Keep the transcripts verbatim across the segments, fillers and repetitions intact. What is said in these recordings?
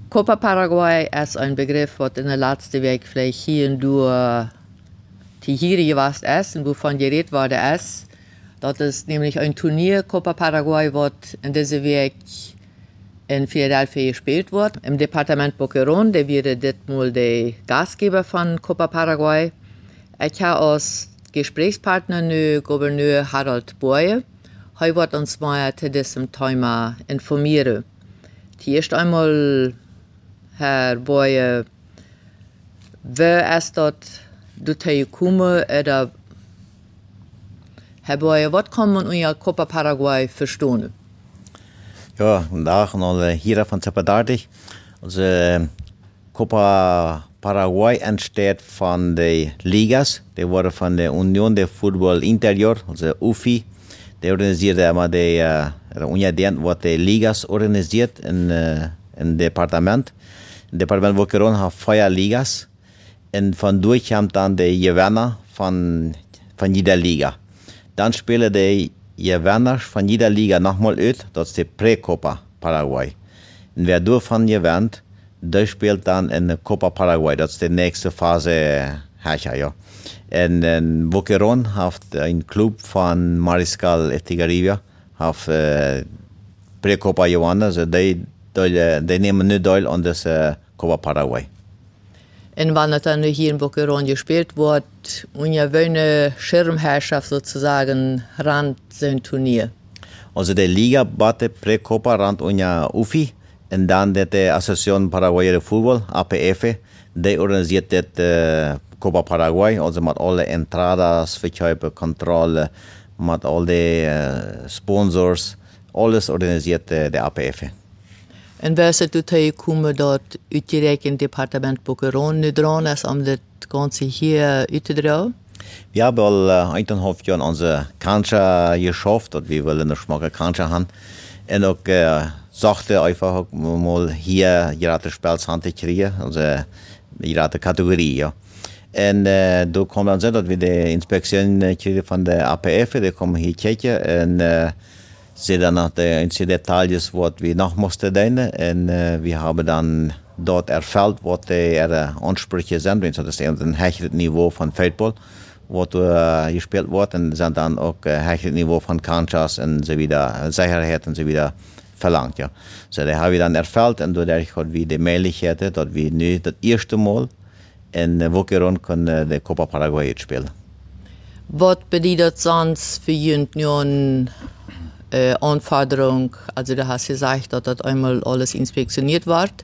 Copa Paraguay ist ein Begriff, was in der letzten Woche vielleicht hier und da die hier gewesen ist und wovon geredet worden ist. Das ist nämlich ein Turnier, Copa Paraguay, was in dieser Woche in Philadelphia gespielt wird. Im Departement Boquerón, der wäre diesmal der Gastgeber von Copa Paraguay. Ich habe als Gesprächspartner nu Gouverneur Harold Boye. Er wird uns mal zu diesem Thema informieren. Zuerst einmal, Herr Boye, wer ist dort dazu gekommen, oder Herr Boye, was kann man unter Copa Paraguay verstehen? Ja, guten Tag an alle hier von Zapadartig. Also, Copa Paraguay entsteht von den Ligas. Die wurde von der Unión de Fútbol Interior, also U F I. Die organisiert immer die, uh, Unión wird die Ligas organisiert in, uh, in Departement. Im Departement Boquerón hat vier Ligas. Und von durch haben dann die Gewinner von, von jeder Liga. Dann spielen die Gewinner von jeder Liga nochmal aus, das ist die Prä-Copa Paraguay. Und wer davon gewinnt, der spielt dann in der Copa Paraguay, das ist die nächste Phase Herrscher, ja. Und in Boquerón hat ein Club von Mariscal Estigarribia, hat äh, Prä-Copa gewonnen, also die, die, die nehmen nicht teil an das äh, Copa Paraguay. Und wenn es dann hier in Boquerón gespielt wird, unter welcher Schirmherrschaft sozusagen rand sein Turnier? Also die Liga bate Prä-Copa rand unter U F I und dann die Asociación Paraguaya de Fútbol, A P F, die organisiert das äh, Copa Paraguay, also mit allen Entradas, Verkäufe, Kontrolle, mit all den äh, Sponsors, alles organisiert äh, der A P F. Und wer ist dazu gekommen, dort ausgerechnet Departement Boquerón nicht dran ist, um das Ganze hier auszudrehen? Wir haben al uh, eineinhalb Jahre unsere Kancha geschafft, dass wir wollen eine schmacke Kancha haben. Und auch äh, sagte einfach mal hier gerade Spielshand kriegen, also gerade Kategorie, ja. Und äh, da kommt dann so, dass wir die Inspektion kriegen von der A P F, die kommen hier checken und äh, sehen dann nach den Details, was wir noch mussten tun. Und äh, wir haben dann dort erfüllt, was die ihre Ansprüche sind, das ist ein höheres Niveau von Feldball, was uh, gespielt wird, und sind dann auch ein höheres Niveau von Kanchas und so wieder, Sicherheit und so wieder verlangt, ja. So, das haben wir dann erfüllt und dadurch haben wir die Möglichkeit, dass wir nu das erste Mal in Boquerón können die Copa Paraguay spielen. Was bedeutet sonst für Union äh, Anforderung? Also du hast gesagt, dass das einmal alles inspektioniert wird,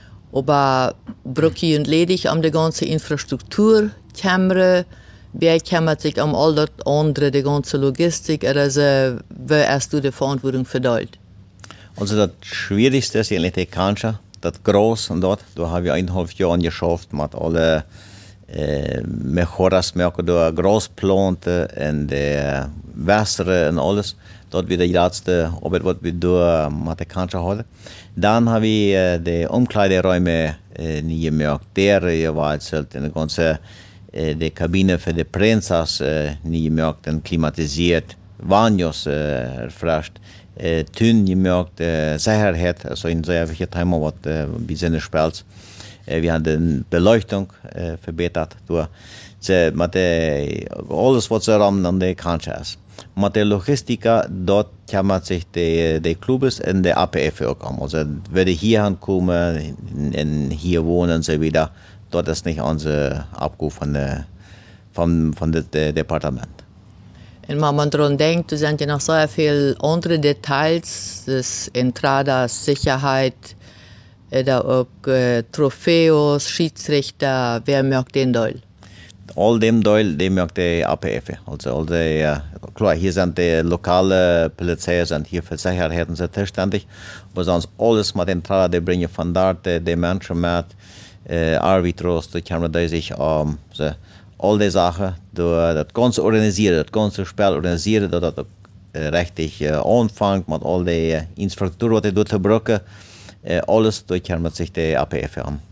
aber braucht ihr ledig um die ganze Infrastruktur kümmern? Wer kümmert sich um all das andere, die ganze Logistik, oder so, wer hast du die Verantwortung verteilt? Also das Schwierigste ist eigentlich die Kancha, das Groß und dort, da haben wir eineinhalb Jahre geschafft mit alle äh, Mejoras, mehr oder Großplante und die Wasser und alles. Dort wird die letzte Arbeit, was wir da mit der Kancha hatten. Dann haben wir äh, die Umkleideräume äh, nie gemerkt, der jeweils halt in der ganze äh, die Kabine für die Prensas äh, nie gemerkt und klimatisiert, Banos äh, erfrischt. Äh, Tün gemerkt, äh, Sicherheit, also in sehr vielen Themen, was äh, wir sind spielt. Äh, wir haben die Beleuchtung äh, verbessert. Durch, so, mit der, alles, was so an der Kancha ist. Mit der Logistik, dort kümmert sich die, die Clubs und der A P F auch um. Also, wenn die hier ankommen, und hier wohnen und so wieder, dort ist nicht unser Abgabe von der, von, von dem Departement. Und wenn man daran denkt, da sind ja noch sehr viele andere Details, das Entradas, Sicherheit, oder auch äh, Trophäos, Schiedsrichter, wer merkt den Teil? All dem Teil, dem merkt die A P F. Also, all die, uh, klar, hier sind die lokale Polizei, sind hier für Sicherheit und so zuständig, aber sonst alles mit Entrada, die bringen von dort die, die Menschen mit, äh, Arbitros, die können die sich um, so, all die Sachen, das Ganze organisieren, das ganze Spiel organisieren, dass das äh, richtig äh, anfängt mit all der äh, Infrastruktur, die dort brauchen, äh, alles, da kümmert sich die A P F an.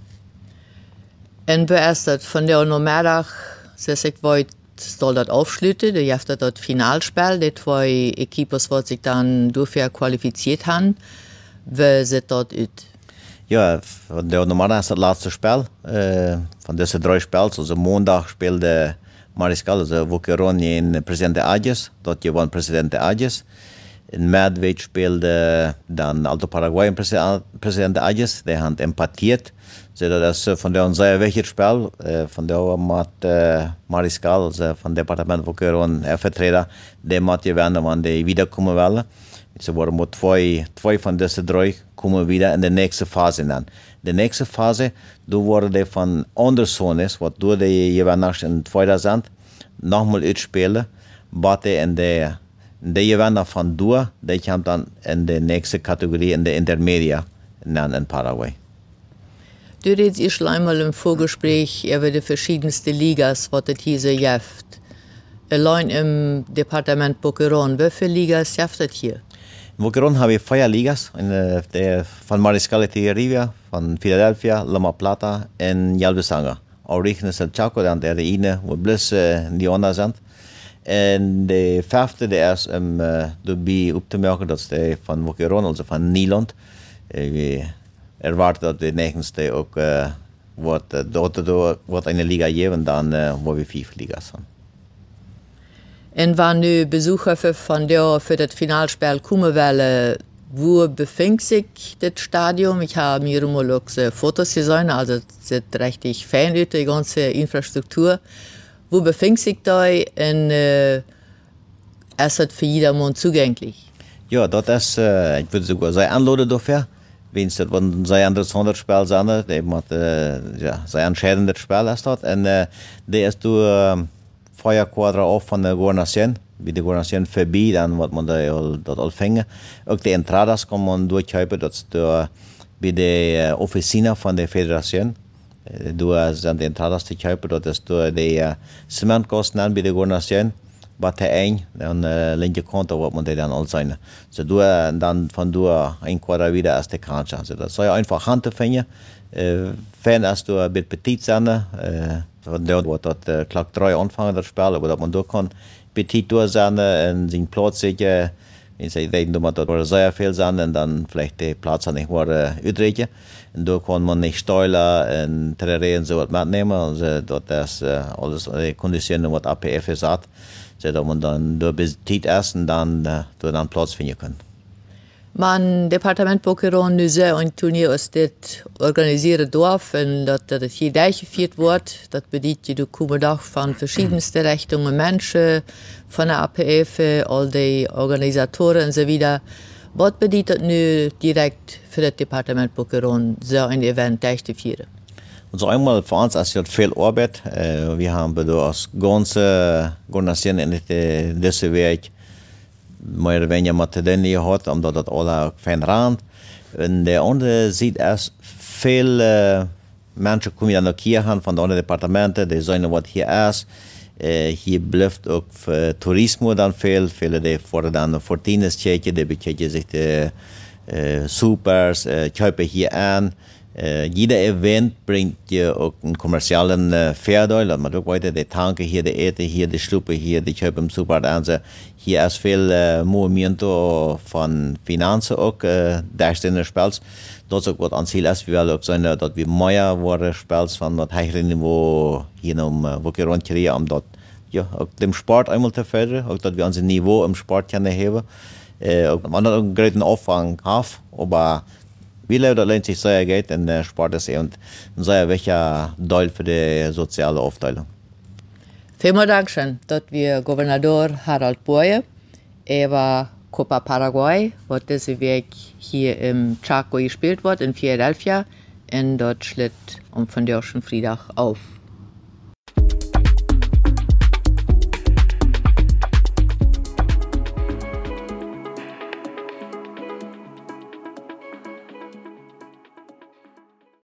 Und wer ist das? Von der Nomerdach, sie sagt, wollt soll das aufschließen, da gibt es das Finalspiel, die zwei Equipos, die sich dann dafür qualifiziert haben, wer sieht dort aus? Ja, von der normalen ist das letzte Spiel. Äh, von diesen drei Spielen, also Montag spielte Mariscal, also Vucheron in Präsident Ages, dort gewann Präsident Ages. In Medved spielte dann Alto Paraguay in Präsident Ages, der hat empatiert. So, das ist von der ein sehr wichtiges Spiel, äh, von der hat äh, Mariscal, also von Departement Vucheron, Vertreter, der hat gewann, wenn die wiederkommen wollen. So worden moet twee, twee van deze drie komen wieder in de nächste Phase dan. De nächste Phase, du worden die van andere zones, wat door de jeweils in tweeduizend nochmal uitspelen, bate in de, de jeweils van door, die komt dan in de nächste Kategorie, in de intermedia, dan in Paraguay. Du redest ich schon einmal im Vorgespräch über die verschiedensten Ligas, was es hier so gibt. Allein im Departement Boquerón, wie viele Ligas gibt es hier? In Vucheron habe ich vier Ligas, in, de, van Mariscal de Rivia, van Philadelphia, Loma Plata en Yalvisanga. Origen is el Chaco, dan de ene, waar plus uh, die anderen zijn. En de vijfde, de is om uh, daarbij op te merken, dat is de van Vucheron, also van Nederland. Uh, we erwarten dat de negende ook uh, wordt, uh, dort wordt een Liga geven, dan uh, waar we vijf Ligas zijn. En wanneer nu Besucher von der für das Finalspiel kommen wollen, wo befindet sich das Stadion? Ich habe mir mal auch Fotos gesehen, also es sieht richtig fein aus, die ganze Infrastruktur. Wo befindet sich da und äh, ist es für jedermann zugänglich? Ja, das ist, äh, ich würde sogar sehr anladen dafür. Wenn es ein sehr interessantes Spiel sein, die hat äh, ja, sehr entscheidendes Spiel ist das. Und äh, der ist durch äh, Feuer Quadra auf von der Gobernación, wie die Gobernación vorbei, dann wird man da dort all fängen. Auch die Entradas kann man durchkäupen, das ist bei der Officina von der Föderation. Du sind die Entradas zu kaufen, das ist durch die Zementkosten bei der Gobernación. Was der ein, dann äh, linke Konto wird man die dann all sein. So du dann von du ein Quadra wieder aus der Kancha. Also das soll einfach Hand finden. Äh, Fan ist du ein bisschen petit sein. Äh, Von dort wird das äh, Klack drei anfangen, das Spiel, aber dass man da kann petit durch sein und seinen Platz sicher, wenn sie denken, dass man dort sehr viel sein und dann vielleicht den Platz nicht mehr äh, übrigen. Und da kann man nicht steuern und Terrain und so was mitnehmen. Also dort ist äh, alles die Konditionen, was A P F sagt, so dass man dann da petit ist und dann, äh, da dann Platz finden kann. Man Departement Boquerón nu sehr ein Turnier aus das organisieren darf und dass das hier durchgeführt wird. Das bedeutet, du kommst auch von verschiedensten Richtungen Menschen, von der A P F, all die Organisatoren und so weiter. Was bedeutet nu direkt für das Departement Boquerón, so ein Event durchzuführen? Also einmal für uns ist das viel Arbeit. Wir haben das ganze Organisation in dieser Weg meer of weniger met de gehad, omdat dat alle fijn raakt. En de andere ziet is veel uh, mensen komen dan ook hier gaan van de andere departementen, die zien wat hier is. Uh, hier blijft ook uh, toerisme dan veel, veel die voor dan Fortines checken, die bekijken zich de uh, supers, uh, kopen hier aan. Uh, jeder Event bringt je ook een commerciële uh, voordeel. Dat moet ook weten, de tanken hier, de eten hier, de sloepen hier, de kopen im super aan. Hier is veel uh, movimento van financiën ook, uh, daar in de spels. Dat is ook wat aan ziel is. We willen ook zijn uh, dat we meer worden spels van dat hogere niveau hier om uh, Vucheron creëren, om dat ja, ook dem Sport eenmaal te förderen. Ook dat we ons niveau im Sport kunnen hebben. Uh, ook, man hat ook een grote opvang af, maar wie lebt allein sich sehr geht in der Sport ist und ein sehr wichtiger Teil für die soziale Aufteilung. Vielen Dank schön, dass wir Gouverneur Harald Boye über Copa Paraguay, was diese Weg hier im Chaco gespielt wird, in Philadelphia, und dort schlitt um von der schon Freitag auf.